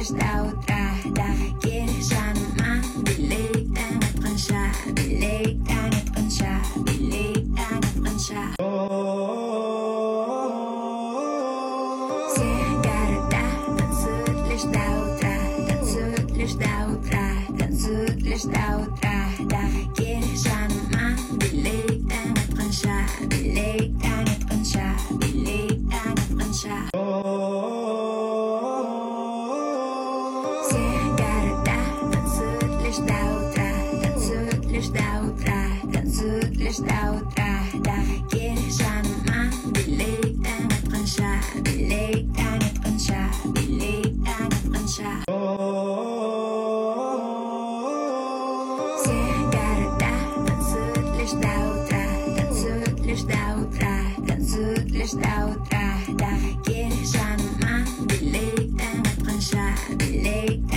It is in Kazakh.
до утра. Дорогие жанма, билик танытқанша, билик танытқанша, билик танытқанша. Все городах танцуют лишь до утра, танцуют лишь до утра, танцуют лишь до утра. Дорогие жанма, билик танытқанша, билик танытқанша, билик танытқанша. Все городах танцуют лишь до утра, танцуют лишь до утра, танцуют лишь до утра. Дорогие жанма, билик танытқанша, билик танытқанша, билик танытқанша. Все городах танцуют лишь до утра, танцуют лишь до утра, танцуют лишь до утра. Дорогие жанма, билик танытқанша, билик